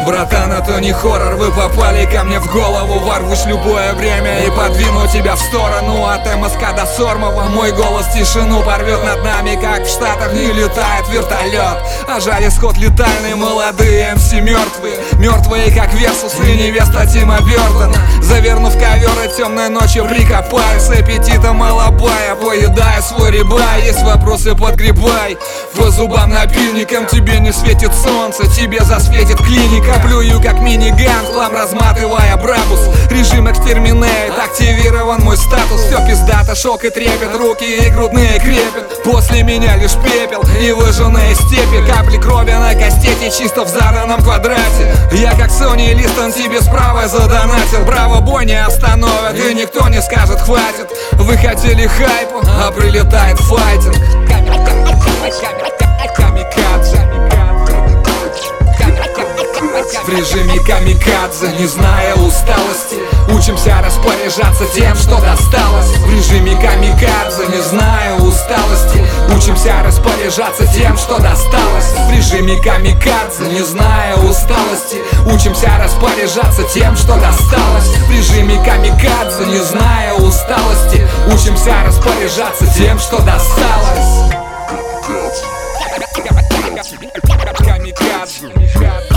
Братан, это не хоррор, вы попали ко мне в голову. Ворвусь в любое время и подвину тебя в сторону. От МСК до Сормова мой голос тишину порвет. Над нами, как в Штатах, не летает вертолет. А жаль, исход летальный, молодые МС мертвые. Мертвые, как Версус и невеста Тима Бёртона. Завернув ковер и темной ночью прикопаю. С аппетитом алабая, поедая свой рибай. Есть вопросы, подгребай. По зубам напильником тебе не светит солнце, тебе засветит клиника. Плюю как миниган, хлам разматывая брабус. Режим экстерминейт, активирован мой статус. Все пиздато, шок и трепет, руки и грудные крепят. После меня лишь пепел и выжженные степи. Капли крови на кастете, чисто в заданном квадрате. Я как Сони Листон тебе справа задонатил. Браво, бой не остановит и никто не скажет хватит. Вы хотели хайпу, а прилетает файтинг. Камикадзе. В режиме камикадзе, не зная усталости, учимся распоряжаться тем, что досталось. В режиме камикадзе, не зная усталости, учимся распоряжаться тем, что досталось. В режиме камикадзе, не зная усталости, учимся распоряжаться тем, что досталось. В режиме камикадзе, не зная усталости, учимся распоряжаться тем, что досталось. Камикадзе.